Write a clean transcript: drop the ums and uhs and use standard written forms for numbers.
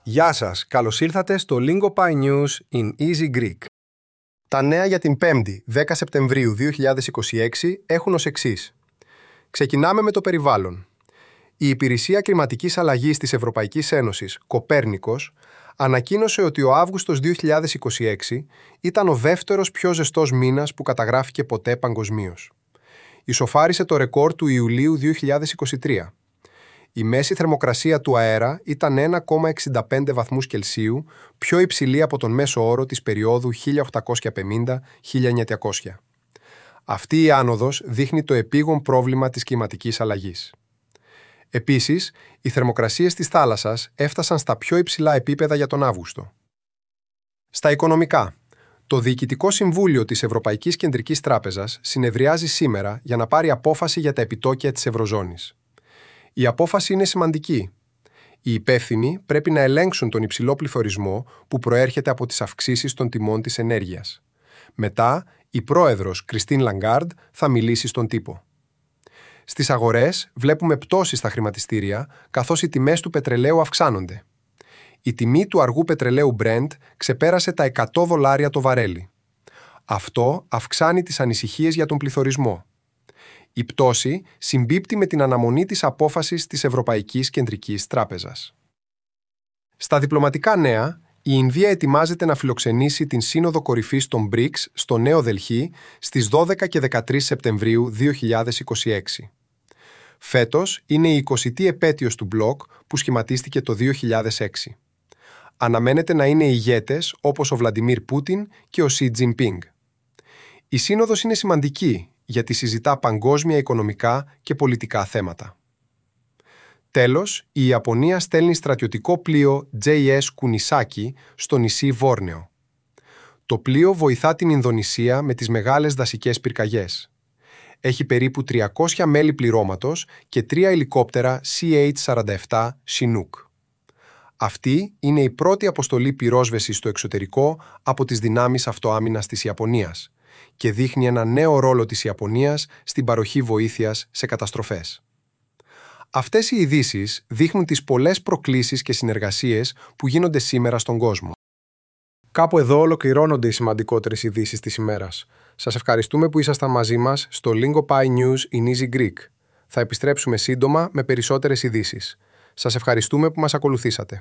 Γεια σας, καλώς ήρθατε στο Lingo Pi News in Easy Greek. Τα νέα για την 5η, 10 Σεπτεμβρίου 2026 έχουν ως εξής. Ξεκινάμε με το περιβάλλον. Η Υπηρεσία Κλιματικής Αλλαγής της Ευρωπαϊκής Ένωσης, Κοπέρνικος, ανακοίνωσε ότι ο Αύγουστος 2026 ήταν ο δεύτερος πιο ζεστός μήνας που καταγράφηκε ποτέ παγκοσμίως. Ισοφάρισε το ρεκόρ του Ιουλίου 2023. Η μέση θερμοκρασία του αέρα ήταν 1,65 βαθμούς Κελσίου, πιο υψηλή από τον μέσο όρο της περίοδου 1850-1900. Αυτή η άνοδος δείχνει το επίγον πρόβλημα της κλιματικής αλλαγής. Επίσης, οι θερμοκρασίες της θάλασσας έφτασαν στα πιο υψηλά επίπεδα για τον Αύγουστο. Στα οικονομικά, το Διοικητικό Συμβούλιο της Ευρωπαϊκής Κεντρικής Τράπεζας συνεδριάζει σήμερα για να πάρει απόφαση για τα επιτόκια της Ευρωζώνης. Η απόφαση είναι σημαντική. Οι υπεύθυνοι πρέπει να ελέγξουν τον υψηλό πληθωρισμό που προέρχεται από τις αυξήσεις των τιμών της ενέργειας. Μετά, η πρόεδρος Κριστίν Λαγκάρντ θα μιλήσει στον τύπο. Στις αγορές βλέπουμε πτώσεις στα χρηματιστήρια, καθώς οι τιμές του πετρελαίου αυξάνονται. Η τιμή του αργού πετρελαίου Brent ξεπέρασε τα $100 το βαρέλι. Αυτό αυξάνει τις ανησυχίες για τον πληθωρισμό. Η πτώση συμπίπτει με την αναμονή της απόφασης της Ευρωπαϊκής Κεντρικής Τράπεζας. Στα διπλωματικά νέα, η Ινδία ετοιμάζεται να φιλοξενήσει την Σύνοδο Κορυφής των BRICS στο Νέο Δελχή στις 12 και 13 Σεπτεμβρίου 2026. Φέτος είναι η 20η επέτειος του μπλοκ που σχηματίστηκε το 2006. Αναμένεται να είναι ηγέτες όπως ο Βλαντιμίρ Πούτιν και ο Σι Τζινπίνγκ. Η σύνοδος είναι σημαντική γιατί συζητά παγκόσμια οικονομικά και πολιτικά θέματα. Τέλος, η Ιαπωνία στέλνει στρατιωτικό πλοίο JS Kunisaki στο νησί Βόρνεο. Το πλοίο βοηθά την Ινδονησία με τις μεγάλες δασικές πυρκαγιές. Έχει περίπου 300 μέλη πληρώματος και 3 ελικόπτερα CH-47 Chinook. Αυτή είναι η πρώτη αποστολή πυρόσβεσης στο εξωτερικό από τις δυνάμεις αυτοάμυνας της Ιαπωνίας και δείχνει ένα νέο ρόλο της Ιαπωνίας στην παροχή βοήθειας σε καταστροφές. Αυτές οι ειδήσεις δείχνουν τις πολλές προκλήσεις και συνεργασίες που γίνονται σήμερα στον κόσμο. Κάπου εδώ ολοκληρώνονται οι σημαντικότερες ειδήσεις της ημέρας. Σας ευχαριστούμε που ήσασταν μαζί μας στο Lingo Pi News in Easy Greek. Θα επιστρέψουμε σύντομα με περισσότερες ειδήσεις. Σας ευχαριστούμε που μας ακολουθήσατε.